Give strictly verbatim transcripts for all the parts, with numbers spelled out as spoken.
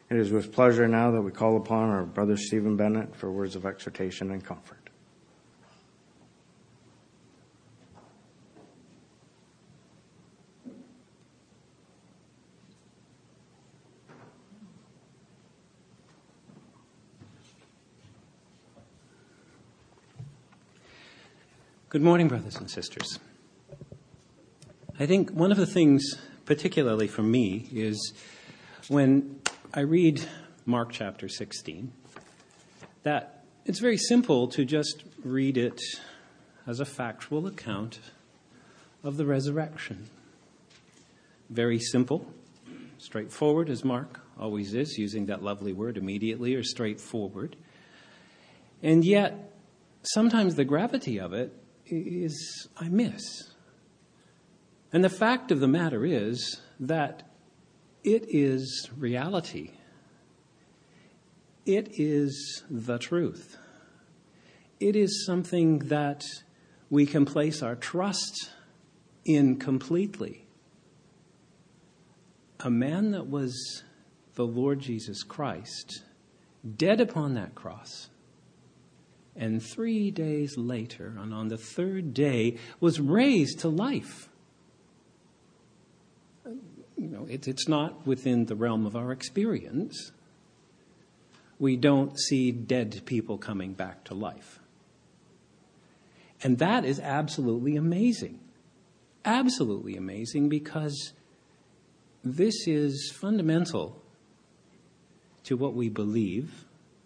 It is with pleasure now that we call upon our brother Stephen Bennett for words of exhortation and comfort. Good morning, brothers and sisters. I think one of the things, particularly for me, is when I read Mark chapter sixteen, that it's very simple to just read it as a factual account of the resurrection. Very simple, straightforward, as Mark always is, using that lovely word immediately, or straightforward. And yet, sometimes the gravity of it is I miss. And the fact of the matter is that it is reality. It is the truth. It is something that we can place our trust in completely. A man that was the Lord Jesus Christ, dead upon that cross, and three days later, and on the third day, was raised to life. You know, it, it's not within the realm of our experience. We don't see dead people coming back to life. And that is absolutely amazing. Absolutely amazing, because this is fundamental to what we believe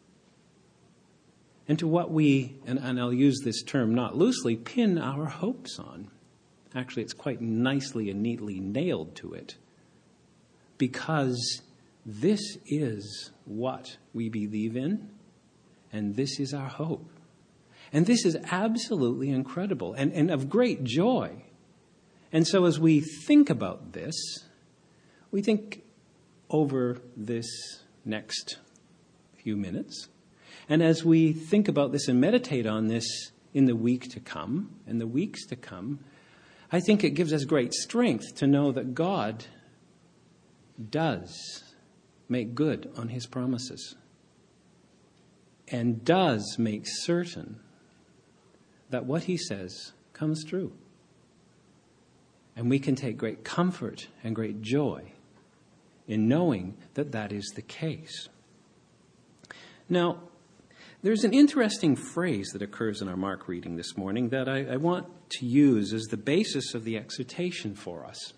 and to what we, and, and I'll use this term not loosely, pin our hopes on. Actually, it's quite nicely and neatly nailed to it, because this is what we believe in, and this is our hope. And this is absolutely incredible and, and of great joy. And so as we think about this, we think over this next few minutes. And as we think about this and meditate on this in the week to come, and the weeks to come, I think it gives us great strength to know that God does make good on his promises, and does make certain that what he says comes true. And we can take great comfort and great joy in knowing that that is the case. Now, there's an interesting phrase that occurs in our Mark reading this morning that I, I want to use as the basis of the exhortation for us.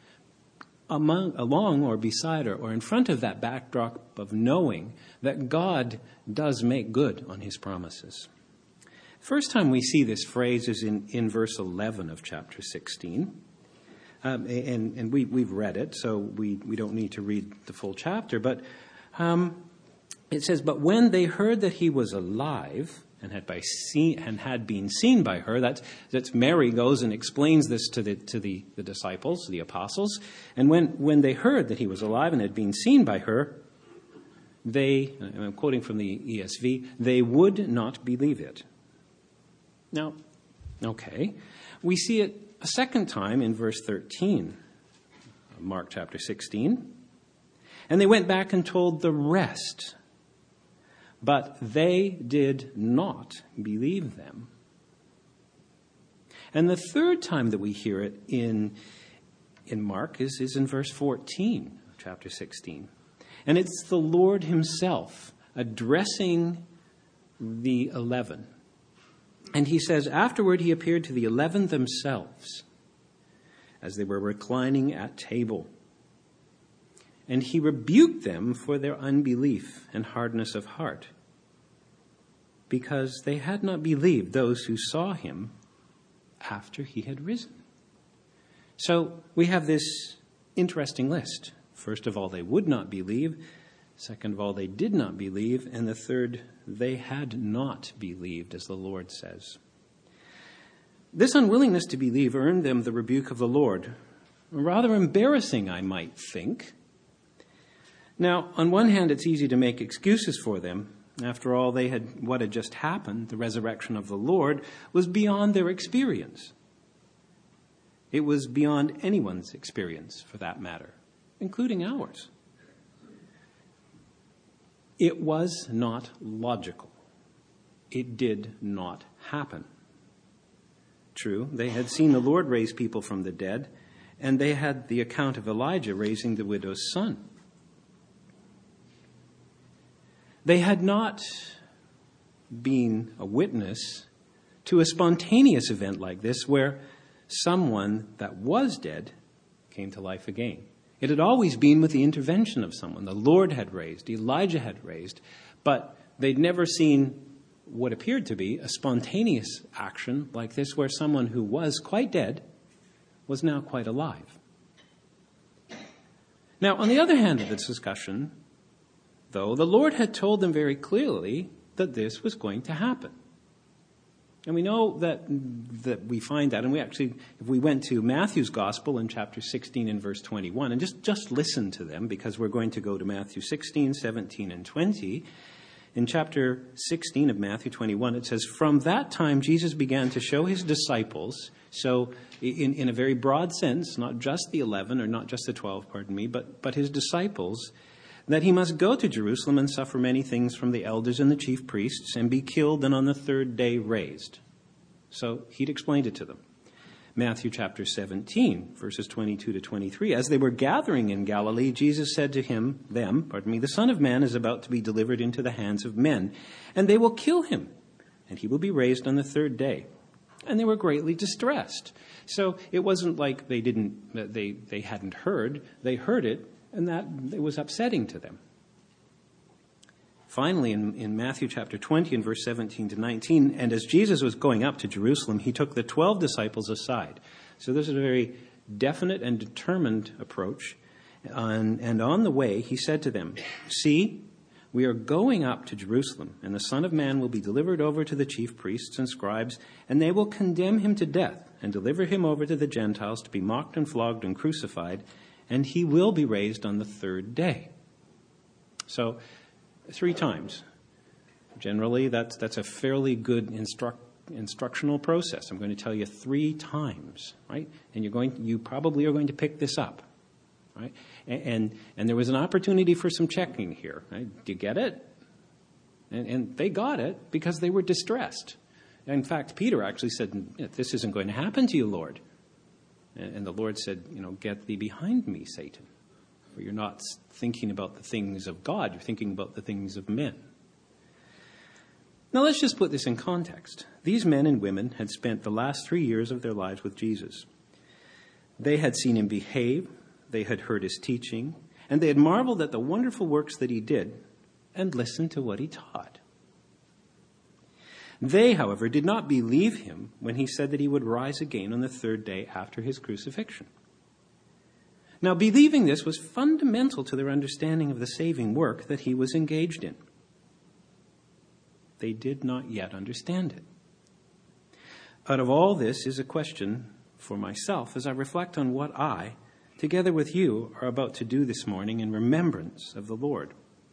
Among, along or beside or, or in front of that backdrop of knowing that God does make good on his promises. First time we see this phrase is in, in verse eleven of chapter sixteen. Um, and and we, we've read it, so we, we don't need to read the full chapter. But um, it says, "But when they heard that he was alive and had by seen and had been seen by her," that's that's Mary goes and explains this to the to the, the disciples, the apostles. And when when they heard that he was alive and had been seen by her, they, and I'm quoting from the E S V, they would not believe it. Now, okay, we see it a second time in verse thirteen, Mark chapter sixteen. "And they went back and told the rest, but they did not believe them." And the third time that we hear it in, in Mark is, is in verse fourteen of chapter sixteen. And it's the Lord himself addressing the eleven. And he says, "Afterward he appeared to the eleven themselves as they were reclining at table. And he rebuked them for their unbelief and hardness of heart, because they had not believed those who saw him after he had risen." So we have this interesting list. First of all, they would not believe. Second of all, they did not believe. And the third, they had not believed, as the Lord says. This unwillingness to believe earned them the rebuke of the Lord. Rather embarrassing, I might think. Now, on one hand, it's easy to make excuses for them. After all, they had what had just happened, the resurrection of the Lord, was beyond their experience. It was beyond anyone's experience, for that matter, including ours. It was not logical. It did not happen. True, they had seen the Lord raise people from the dead, and they had the account of Elijah raising the widow's son. They had not been a witness to a spontaneous event like this where someone that was dead came to life again. It had always been with the intervention of someone. The Lord had raised, Elijah had raised, but they'd never seen what appeared to be a spontaneous action like this where someone who was quite dead was now quite alive. Now, on the other hand of this discussion, though, the Lord had told them very clearly that this was going to happen. And we know that that we find that, and we actually, if we went to Matthew's Gospel in chapter sixteen and verse twenty-one, and just, just listen to them, because we're going to go to Matthew sixteen, seventeen, and twenty. In chapter sixteen of Matthew twenty-one, it says, "From that time Jesus began to show his disciples," so in, in a very broad sense, not just the eleven, or not just the twelve, pardon me, but, but his disciples, that he must go to Jerusalem and suffer many things from the elders and the chief priests, and be killed, and on the third day raised. So he'd explained it to them. Matthew chapter seventeen, verses twenty-two to twenty-three. "As they were gathering in Galilee, Jesus said to him, them, pardon me, the Son of Man is about to be delivered into the hands of men, and they will kill him, and he will be raised on the third day." And they were greatly distressed. So it wasn't like they didn't, they, they hadn't heard. They heard it, and that it was upsetting to them. Finally, in, in Matthew chapter twenty and verse seventeen to nineteen, "And as Jesus was going up to Jerusalem, he took the twelve disciples aside." So this is a very definite and determined approach. And, and on the way, he said to them, "See, we are going up to Jerusalem, and the Son of Man will be delivered over to the chief priests and scribes, and they will condemn him to death and deliver him over to the Gentiles to be mocked and flogged and crucified, and he will be raised on the third day." So, three times. Generally, that's that's a fairly good instruct, instructional process. I'm going to tell you three times, right? And you're going, you probably are going to pick this up, right? And and, and there was an opportunity for some checking here. Right? Do you get it? And, and they got it because they were distressed. In fact, Peter actually said, "This isn't going to happen to you, Lord." And, and the Lord said, "You know, get thee behind me, Satan. For you're not thinking about the things of God, you're thinking about the things of men." Now let's just put this in context. These men and women had spent the last three years of their lives with Jesus. They had seen him behave, they had heard his teaching, and they had marveled at the wonderful works that he did and listened to what he taught. They, however, did not believe him when he said that he would rise again on the third day after his crucifixion. Now, believing this was fundamental to their understanding of the saving work that he was engaged in. They did not yet understand it. Out of all this is a question for myself as I reflect on what I, together with you, are about to do this morning in remembrance of the Lord.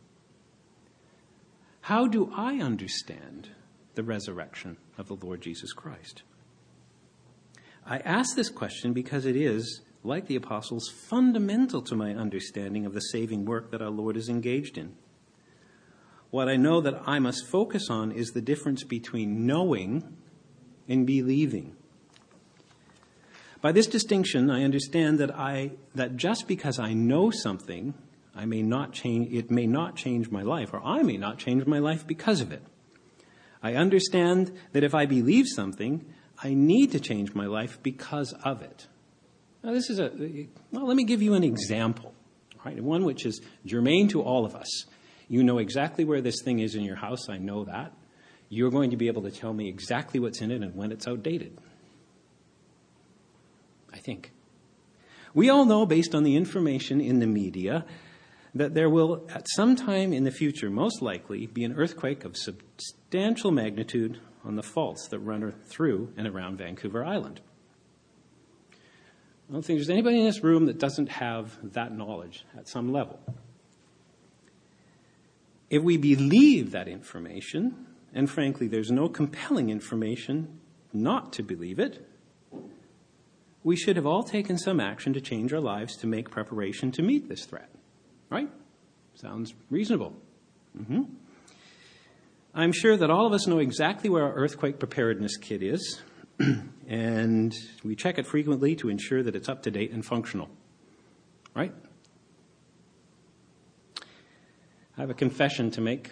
How do I understand the resurrection of the Lord Jesus Christ? I ask this question because it is, like the apostles, fundamental to my understanding of the saving work that our Lord is engaged in. What I know that I must focus on is the difference between knowing and believing. By this distinction, I understand that I that just because I know something, I may not change it may not change my life, or I may not change my life because of it. I understand that if I believe something, I need to change my life because of it. Now, this is a, well, let me give you an example, right? One which is germane to all of us. You know exactly where this thing is in your house. I know that. You're going to be able to tell me exactly what's in it and when it's outdated. I think. We all know, based on the information in the media, that there will, at some time in the future, most likely, be an earthquake of substantial magnitude on the faults that run through and around Vancouver Island. I don't think there's anybody in this room that doesn't have that knowledge at some level. If we believe that information, and frankly, there's no compelling information not to believe it, we should have all taken some action to change our lives to make preparation to meet this threat. Right? Sounds reasonable. Mm-hmm. I'm sure that all of us know exactly where our earthquake preparedness kit is, and we check it frequently to ensure that it's up to date and functional. Right? I have a confession to make.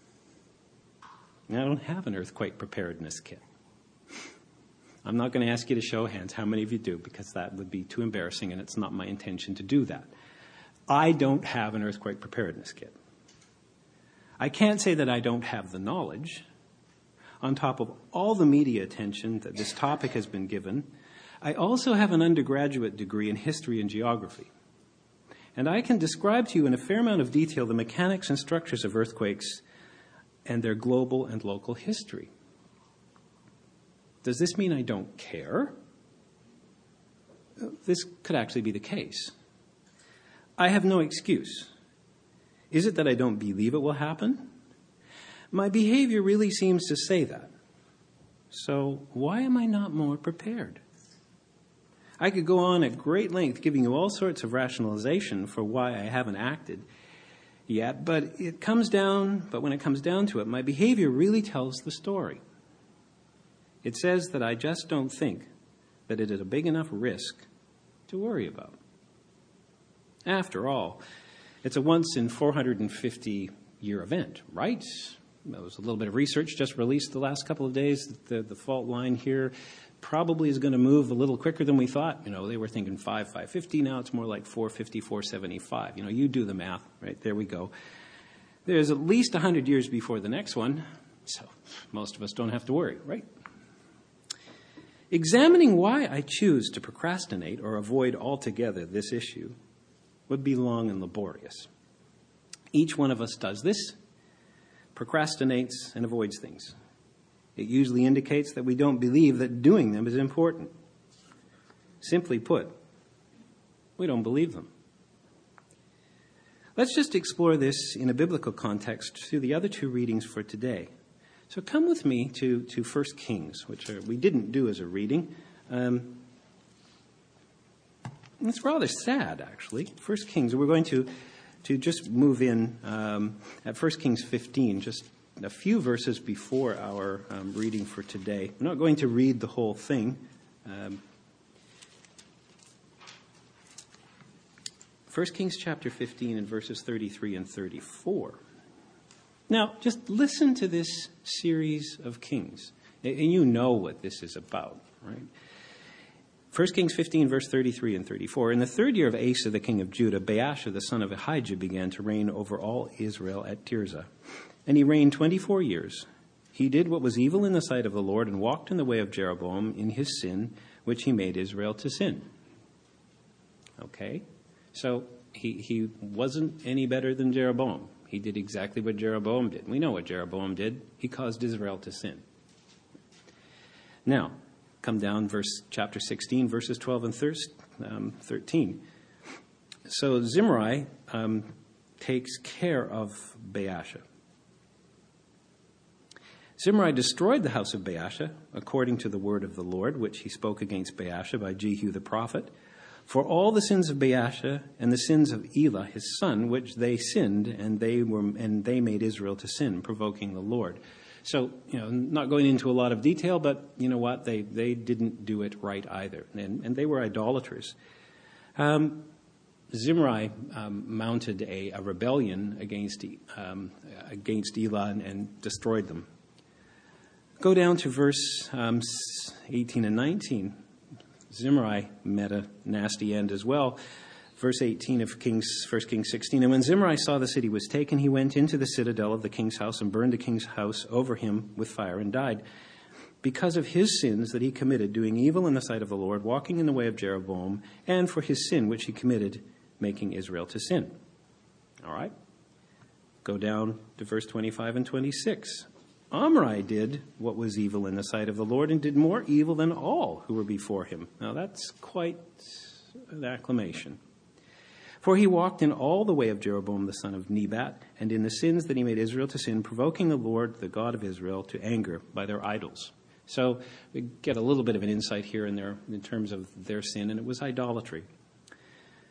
I don't have an earthquake preparedness kit. I'm not going to ask you to show hands how many of you do, because that would be too embarrassing, and it's not my intention to do that. I don't have an earthquake preparedness kit. I can't say that I don't have the knowledge. On top of all the media attention that this topic has been given, I also have an undergraduate degree in history and geography. And I can describe to you in a fair amount of detail the mechanics and structures of earthquakes and their global and local history. Does this mean I don't care? This could actually be the case. I have no excuse. Is it that I don't believe it will happen? My behavior really seems to say that. So why am I not more prepared? I could go on at great length giving you all sorts of rationalization for why I haven't acted yet, but it comes down, but when it comes down to it, my behavior really tells the story. It says that I just don't think that it is a big enough risk to worry about. After all, it's a once in four hundred fifty year event, right? There was a little bit of research just released the last couple of days. The, the fault line here probably is going to move a little quicker than we thought. You know, they were thinking five, five fifty. Now it's more like four fifty, four seventy-five. You know, you do the math, right? There we go. There's at least one hundred years before the next one, so most of us don't have to worry, right? Examining why I choose to procrastinate or avoid altogether this issue would be long and laborious. Each one of us does this, procrastinates, and avoids things. It usually indicates that we don't believe that doing them is important. Simply put, we don't believe them. Let's just explore this in a biblical context through the other two readings for today. So come with me to, to First Kings, which are, we didn't do as a reading. Um, it's rather sad, actually. First Kings, we're going to, to just move in um, at First Kings fifteen, just a few verses before our um, reading for today. I'm not going to read the whole thing. Um, First Kings chapter fifteen and verses thirty-three and thirty-four. Now, just listen to this series of kings, and you know what this is about, right? First Kings fifteen, verse thirty-three and thirty-four. In the third year of Asa, the king of Judah, Baasha, the son of Ahijah, began to reign over all Israel at Tirzah. And he reigned twenty-four years. He did what was evil in the sight of the Lord and walked in the way of Jeroboam in his sin, which he made Israel to sin. Okay? So he, he wasn't any better than Jeroboam. He did exactly what Jeroboam did. We know what Jeroboam did. He caused Israel to sin. Now, come down, verse chapter sixteen, verses twelve and thirteen. So Zimri um, takes care of Baasha. Zimri destroyed the house of Baasha, according to the word of the Lord, which he spoke against Baasha by Jehu the prophet, for all the sins of Baasha and the sins of Elah his son, which they sinned, and they were and they made Israel to sin, provoking the Lord. So, you know, not going into a lot of detail, but you know what? They they didn't do it right either, and, and they were idolaters. Um, Zimri um, mounted a, a rebellion against um, against Elah and, and destroyed them. Go down to verse um, eighteen and nineteen. Zimri met a nasty end as well. Verse eighteen of Kings, First Kings sixteen. And when Zimri saw the city was taken, he went into the citadel of the king's house and burned the king's house over him with fire and died, because of his sins that he committed, doing evil in the sight of the Lord, walking in the way of Jeroboam, and for his sin which he committed, making Israel to sin. All right. Go down to verse twenty-five and twenty-six. Omri did what was evil in the sight of the Lord and did more evil than all who were before him. Now that's quite an acclamation. For he walked in all the way of Jeroboam the son of Nebat, and in the sins that he made Israel to sin, provoking the Lord, the God of Israel, to anger by their idols. So we get a little bit of an insight here in, their, in terms of their sin, and it was idolatry.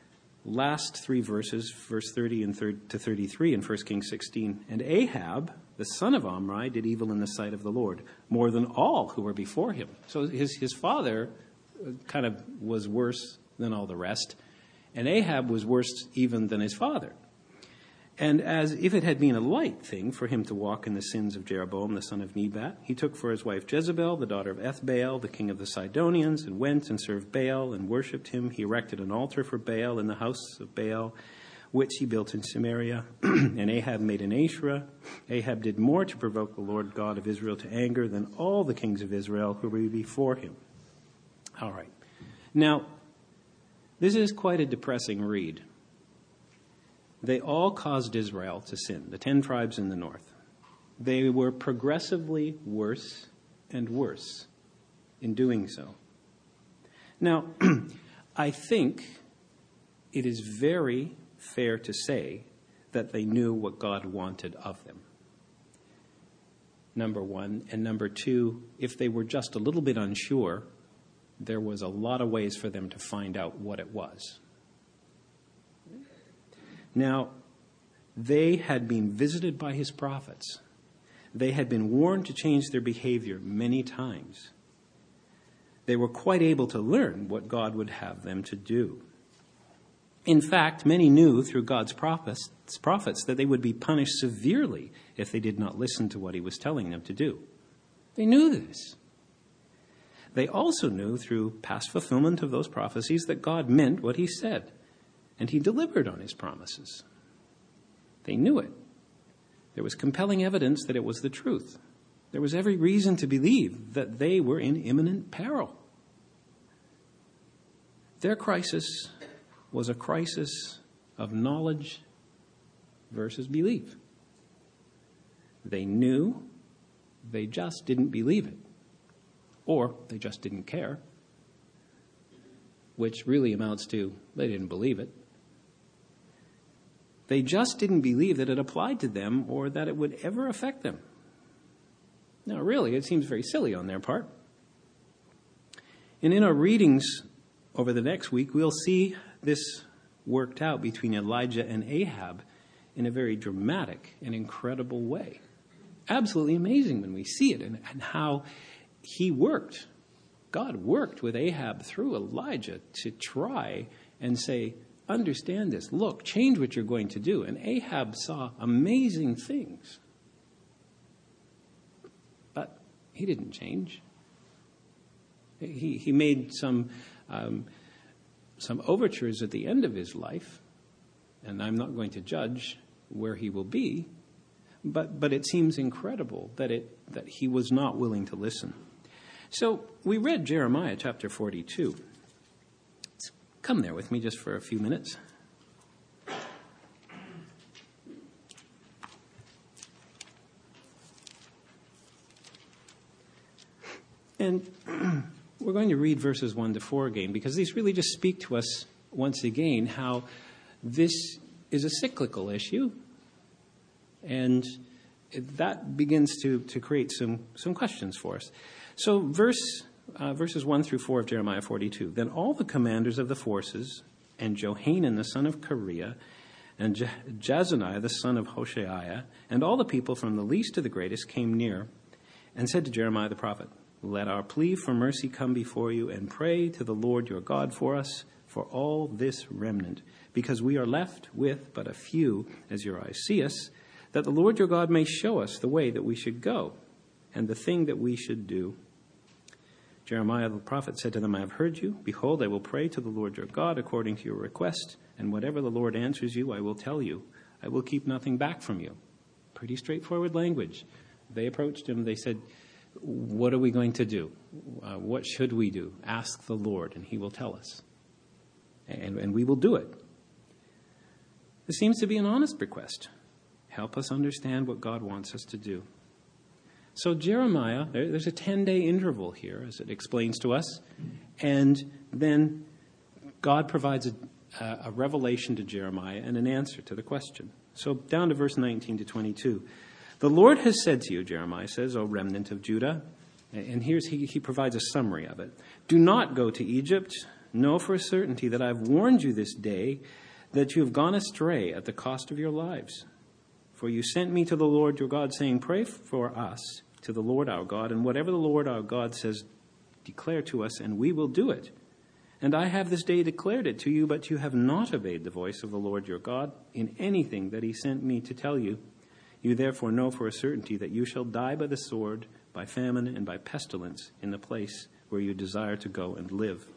last three verses, verse thirty and to thirty-three in First Kings sixteen. And Ahab, the son of Omri, did evil in the sight of the Lord, more than all who were before him. So his, his father kind of was worse than all the rest, and Ahab was worse even than his father. And as if it had been a light thing for him to walk in the sins of Jeroboam, the son of Nebat, he took for his wife Jezebel, the daughter of Ethbaal, the king of the Sidonians, and went and served Baal and worshipped him. He erected an altar for Baal in the house of Baal, which he built in Samaria. And Ahab made an Asherah. Ahab did more to provoke the Lord God of Israel to anger than all the kings of Israel who were before him. All right. Now, this is quite a depressing read. They all caused Israel to sin, the ten tribes in the north. They were progressively worse and worse in doing so. Now, I think it is very fair to say that they knew what God wanted of them. Number one. And number two, if they were just a little bit unsure, there was a lot of ways for them to find out what it was. Now, they had been visited by his prophets. They had been warned to change their behavior many times. They were quite able to learn what God would have them to do. In fact, many knew through God's prophets, prophets that they would be punished severely if they did not listen to what he was telling them to do. They knew this. They also knew through past fulfillment of those prophecies that God meant what he said. And he delivered on his promises. They knew it. There was compelling evidence that it was the truth. There was every reason to believe that they were in imminent peril. Their crisis was a crisis of knowledge versus belief. They knew, they just didn't believe it. Or they just didn't care. Which really amounts to they didn't believe it. They just didn't believe that it applied to them or that it would ever affect them. Now, really, it seems very silly on their part. And in our readings over the next week, we'll see this worked out between Elijah and Ahab in a very dramatic and incredible way. Absolutely amazing when we see it and, and how he worked. God worked with Ahab through Elijah to try and say, understand this. Look, change what you're going to do. And Ahab saw amazing things. But he didn't change. He, he made some, um, some overtures at the end of his life. And I'm not going to judge where he will be. But, but it seems incredible that, it, that he was not willing to listen. So we read Jeremiah chapter forty-two. Come there with me just for a few minutes. And we're going to read verses one to four again, because these really just speak to us once again how this is a cyclical issue. And that begins to, to create some, some questions for us. So verse uh, verses one through four of Jeremiah forty-two. Then all the commanders of the forces, and Johanan the son of Kareah, and Je- Jezaniah the son of Hoshaiah, and all the people from the least to the greatest came near, and said to Jeremiah the prophet, let our plea for mercy come before you, and pray to the Lord your God for us, for all this remnant, because we are left with but a few, as your eyes see us, that the Lord your God may show us the way that we should go, and the thing that we should do. Jeremiah the prophet said to them, I have heard you. Behold, I will pray to the Lord your God according to your request, and whatever the Lord answers you, I will tell you. I will keep nothing back from you. Pretty straightforward language. They approached him. They said, what are we going to do? Uh, what should we do? Ask the Lord, and he will tell us. And, and we will do it. This seems to be an honest request. Help us understand what God wants us to do. So Jeremiah, there's a ten-day interval here, as it explains to us. And then God provides a, a revelation to Jeremiah and an answer to the question. So down to verse nineteen to twenty-two. The Lord has said to you, Jeremiah says, O remnant of Judah, and here's he, he provides a summary of it. Do not go to Egypt. Know for a certainty that I've warned you this day that you have gone astray at the cost of your lives. For you sent me to the Lord your God, saying, pray for us to the Lord our God, and whatever the Lord our God says, declare to us, and we will do it. And I have this day declared it to you, but you have not obeyed the voice of the Lord your God in anything that he sent me to tell you. You therefore know for a certainty that you shall die by the sword, by famine, and by pestilence in the place where you desire to go and live.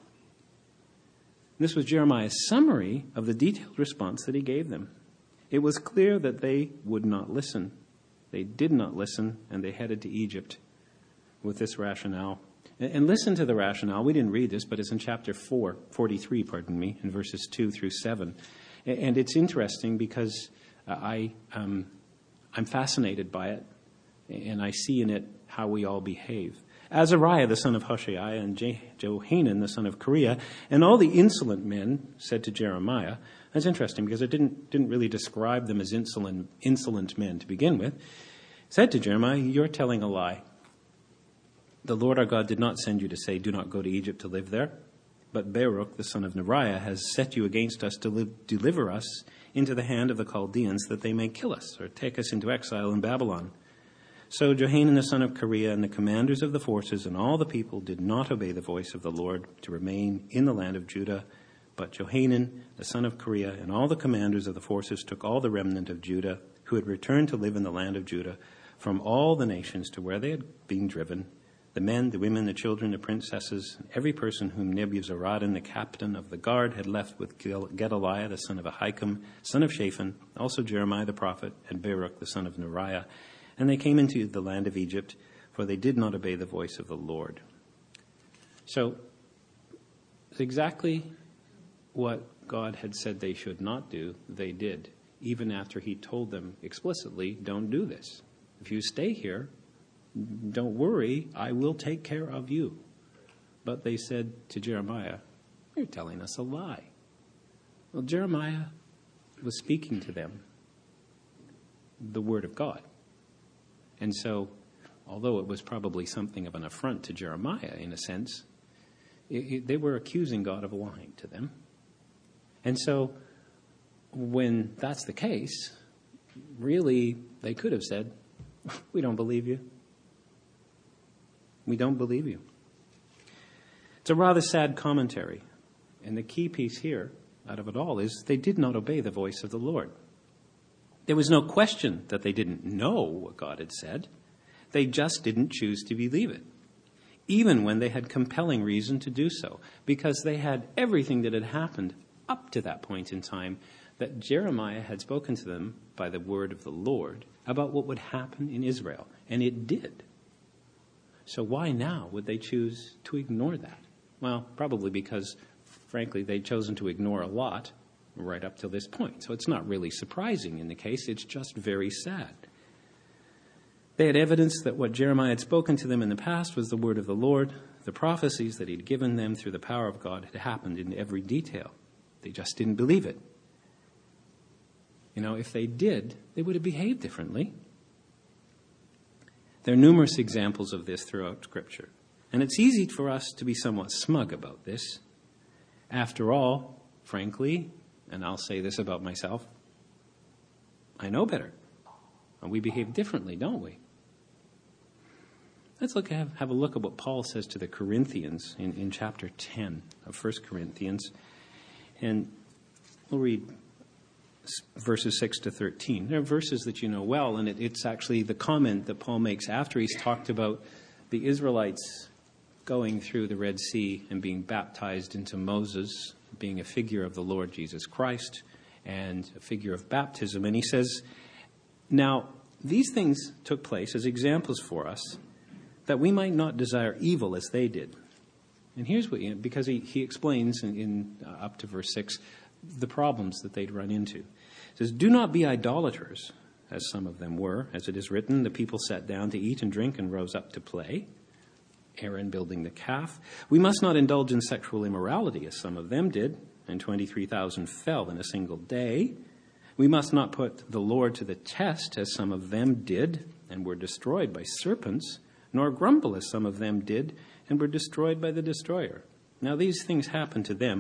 This was Jeremiah's summary of the detailed response that he gave them. It was clear that they would not listen. They did not listen, and they headed to Egypt with this rationale. And listen to the rationale. We didn't read this, but it's in chapter four, forty-three, pardon me, in verses two through seven. And it's interesting because I, um, I'm fascinated by it, and I see in it how we all behave. Azariah, the son of Hoshea, and Je- Johanan, the son of Kareah, and all the insolent men said to Jeremiah. That's interesting because it didn't didn't really describe them as insolent insolent men to begin with. Said to Jeremiah, you're telling a lie. The Lord our God did not send you to say, do not go to Egypt to live there. But Baruch, the son of Neriah, has set you against us to live, deliver us into the hand of the Chaldeans, that they may kill us or take us into exile in Babylon. So Johanan, the son of Kareah, and the commanders of the forces and all the people did not obey the voice of the Lord to remain in the land of Judah. But Johanan, the son of Kareah, and all the commanders of the forces took all the remnant of Judah who had returned to live in the land of Judah from all the nations to where they had been driven, the men, the women, the children, the princesses, and every person whom Nebuzaradan, the captain of the guard, had left with Gedaliah, the son of Ahikam, son of Shaphan, also Jeremiah the prophet, and Baruch, the son of Neriah. And they came into the land of Egypt, for they did not obey the voice of the Lord. So, exactly what God had said they should not do, they did, even after he told them explicitly, don't do this. If you stay here, don't worry, I will take care of you. But they said to Jeremiah, you're telling us a lie. Well, Jeremiah was speaking to them the word of God. And so, although it was probably something of an affront to Jeremiah in a sense, it, it, they were accusing God of lying to them. And so, when that's the case, really, they could have said, we don't believe you. We don't believe you. It's a rather sad commentary. And the key piece here, out of it all, is they did not obey the voice of the Lord. There was no question that they didn't know what God had said. They just didn't choose to believe it, even when they had compelling reason to do so, because they had everything that had happened up to that point in time that Jeremiah had spoken to them by the word of the Lord about what would happen in Israel. And it did. So why now would they choose to ignore that? Well, probably because, frankly, they'd chosen to ignore a lot right up till this point. So it's not really surprising in the case. It's just very sad. They had evidence that what Jeremiah had spoken to them in the past was the word of the Lord. The prophecies that he'd given them through the power of God had happened in every detail. They just didn't believe it. You know, if they did, they would have behaved differently. There are numerous examples of this throughout Scripture. And it's easy for us to be somewhat smug about this. After all, frankly, and I'll say this about myself, I know better. And we behave differently, don't we? Let's look have, have a look at what Paul says to the Corinthians in, in chapter ten of First Corinthians. And we'll read verses six to thirteen. They're verses that you know well, and it, it's actually the comment that Paul makes after he's talked about the Israelites going through the Red Sea and being baptized into Moses, being a figure of the Lord Jesus Christ and a figure of baptism. And he says, now, these things took place as examples for us that we might not desire evil as they did. And here's what, you know, because he, he explains in, in uh, up to verse six, the problems that they'd run into. He says, do not be idolaters, as some of them were. As it is written, the people sat down to eat and drink and rose up to play. Aaron building the calf. We must not indulge in sexual immorality, as some of them did, and twenty-three thousand fell in a single day. We must not put the Lord to the test, as some of them did, and were destroyed by serpents, nor grumble, as some of them did, and were destroyed by the destroyer. Now these things happened to them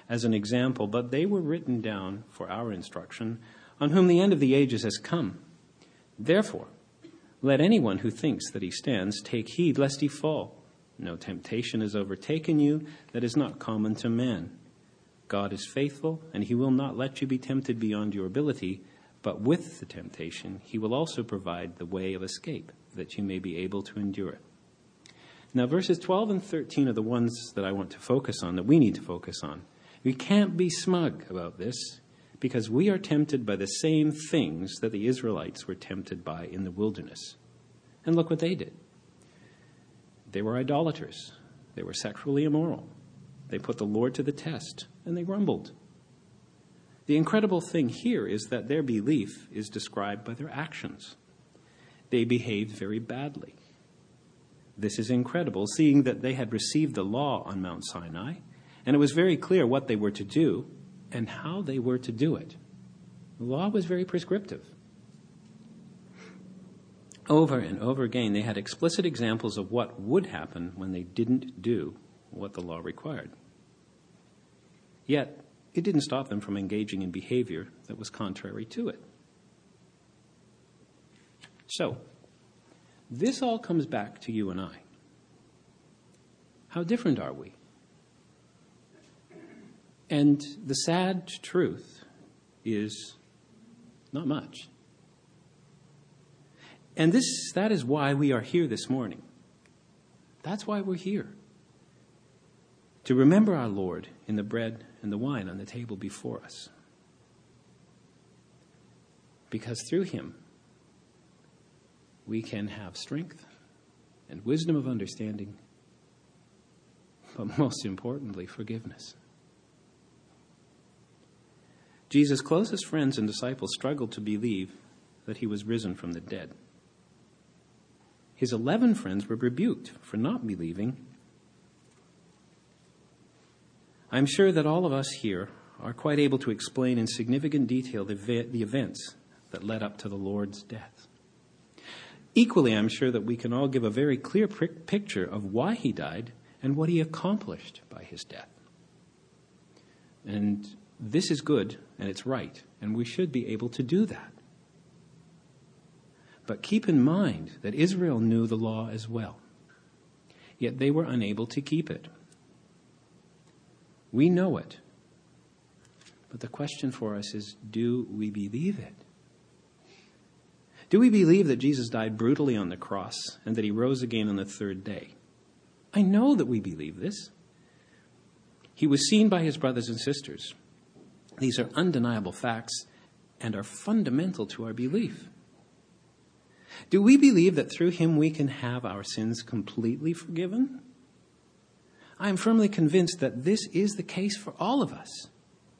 as an example, but they were written down for our instruction, on whom the end of the ages has come. Therefore, let anyone who thinks that he stands take heed lest he fall. No temptation has overtaken you that is not common to man. God is faithful, and he will not let you be tempted beyond your ability, but with the temptation he will also provide the way of escape, that you may be able to endure it. Now, verses twelve and thirteen are the ones that I want to focus on, that we need to focus on. We can't be smug about this, because we are tempted by the same things that the Israelites were tempted by in the wilderness. And look what they did. They were idolaters. They were sexually immoral. They put the Lord to the test, and they grumbled. The incredible thing here is that their belief is described by their actions. They behaved very badly. This is incredible, seeing that they had received the law on Mount Sinai, and it was very clear what they were to do and how they were to do it. The law was very prescriptive. Over and over again, they had explicit examples of what would happen when they didn't do what the law required. Yet, it didn't stop them from engaging in behavior that was contrary to it. So, this all comes back to you and I. How different are we? And the sad truth is not much. And this that is why we are here this morning. That's why we're here. To remember our Lord in the bread and the wine on the table before us. Because through him, we can have strength and wisdom of understanding, but most importantly, forgiveness. Jesus' closest friends and disciples struggled to believe that he was risen from the dead. His eleven friends were rebuked for not believing. I'm sure that all of us here are quite able to explain in significant detail the, the events that led up to the Lord's death. Equally, I'm sure that we can all give a very clear picture of why he died and what he accomplished by his death. And this is good and it's right, and we should be able to do that. But keep in mind that Israel knew the law as well, yet they were unable to keep it. We know it, but the question for us is, do we believe it? Do we believe that Jesus died brutally on the cross and that he rose again on the third day? I know that we believe this. He was seen by his brothers and sisters. These are undeniable facts and are fundamental to our belief. Do we believe that through him we can have our sins completely forgiven? I am firmly convinced that this is the case for all of us.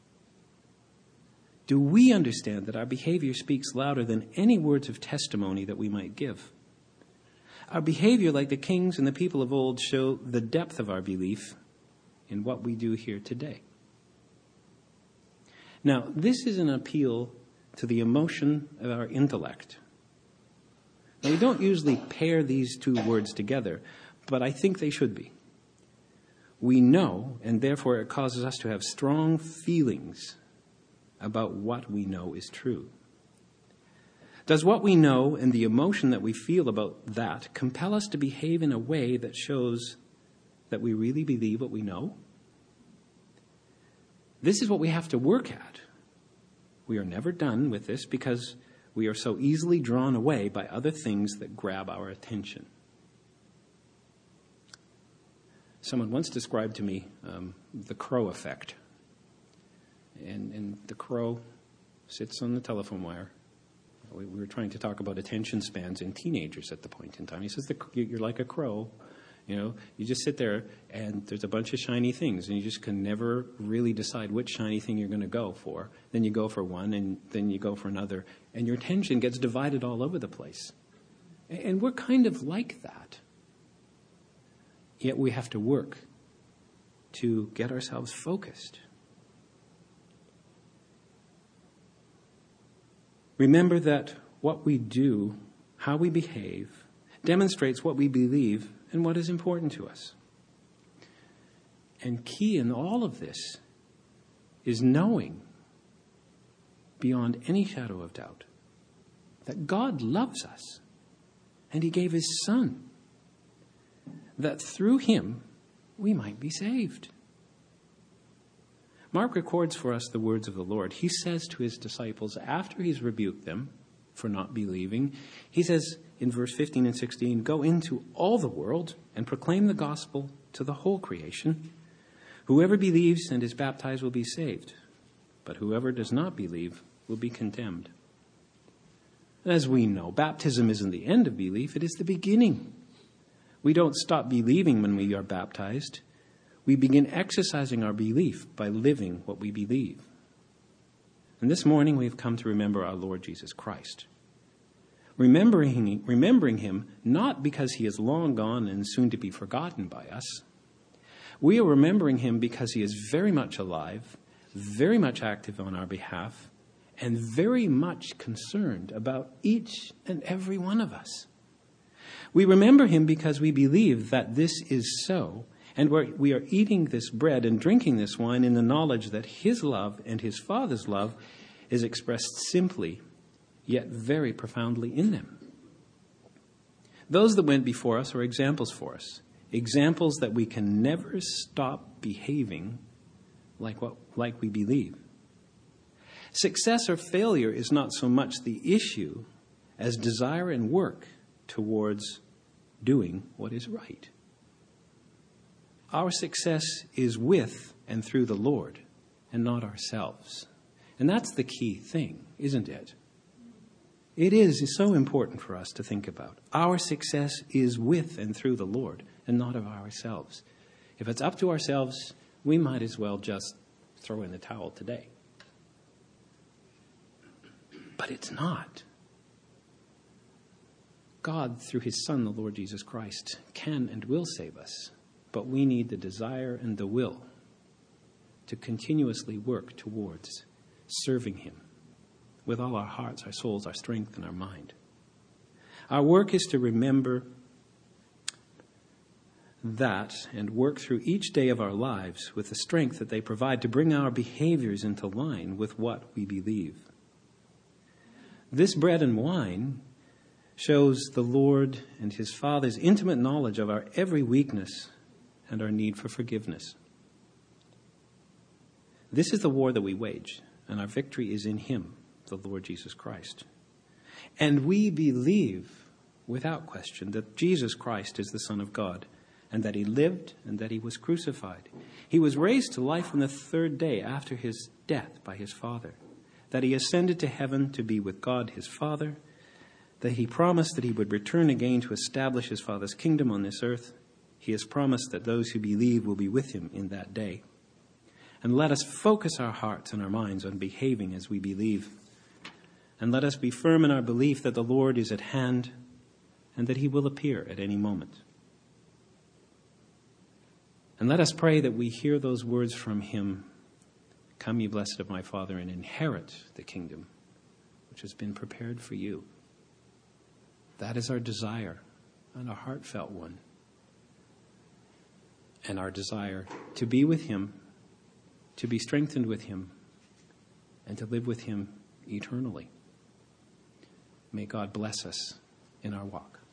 Do we understand that our behavior speaks louder than any words of testimony that we might give? Our behavior, like the kings and the people of old, show the depth of our belief in what we do here today. Now, this is an appeal to the emotion of our intellect. Now, we don't usually pair these two words together, but I think they should be. We know, and therefore it causes us to have strong feelings about what we know is true. Does what we know and the emotion that we feel about that compel us to behave in a way that shows that we really believe what we know? This is what we have to work at. We are never done with this because we are so easily drawn away by other things that grab our attention. Someone once described to me um, the crow effect. And, and the crow sits on the telephone wire. We, we were trying to talk about attention spans in teenagers at the point in time. He says, the, you're like a crow. You know, you just sit there and there's a bunch of shiny things and you just can never really decide which shiny thing you're going to go for. Then you go for one and then you go for another. And your attention gets divided all over the place. And, and we're kind of like that. Yet we have to work to get ourselves focused. Remember that what we do, how we behave, demonstrates what we believe and what is important to us. And key in all of this is knowing beyond any shadow of doubt that God loves us and he gave his Son, that through him we might be saved. Mark records for us the words of the Lord. He says to his disciples, after he's rebuked them for not believing, he says in verse fifteen and sixteen, "Go into all the world and proclaim the gospel to the whole creation. Whoever believes and is baptized will be saved, but whoever does not believe will be condemned." And as we know, baptism isn't the end of belief, it is the beginning. We don't stop believing when we are baptized. We begin exercising our belief by living what we believe. And this morning we have come to remember our Lord Jesus Christ. Remembering, remembering him not because he is long gone and soon to be forgotten by us. We are remembering him because he is very much alive, very much active on our behalf, and very much concerned about each and every one of us. We remember him because we believe that this is so, and we're, we are eating this bread and drinking this wine in the knowledge that his love and his Father's love is expressed simply, yet very profoundly in them. Those that went before us are examples for us, examples that we can never stop behaving like what like we believe. Success or failure is not so much the issue as desire and work towards doing what is right. Our success is with and through the Lord and not ourselves. And that's the key thing, isn't it? It is it's so important for us to think about. Our success is with and through the Lord and not of ourselves. If it's up to ourselves, we might as well just throw in the towel today. But it's not. God, through his Son, the Lord Jesus Christ, can and will save us. But we need the desire and the will to continuously work towards serving him with all our hearts, our souls, our strength, and our mind. Our work is to remember that and work through each day of our lives with the strength that they provide to bring our behaviors into line with what we believe. This bread and wine shows the Lord and his Father's intimate knowledge of our every weakness and our need for forgiveness. This is the war that we wage, and our victory is in him, the Lord Jesus Christ. And we believe, without question, that Jesus Christ is the Son of God, and that he lived and that he was crucified. He was raised to life on the third day after his death by his Father, that he ascended to heaven to be with God his Father, that he promised that he would return again to establish his Father's kingdom on this earth. He has promised that those who believe will be with him in that day. And let us focus our hearts and our minds on behaving as we believe. And let us be firm in our belief that the Lord is at hand and that he will appear at any moment. And let us pray that we hear those words from him, "Come, ye blessed of my Father, and inherit the kingdom which has been prepared for you." That is our desire, and a heartfelt one. And our desire to be with him, to be strengthened with him, and to live with him eternally. May God bless us in our walk.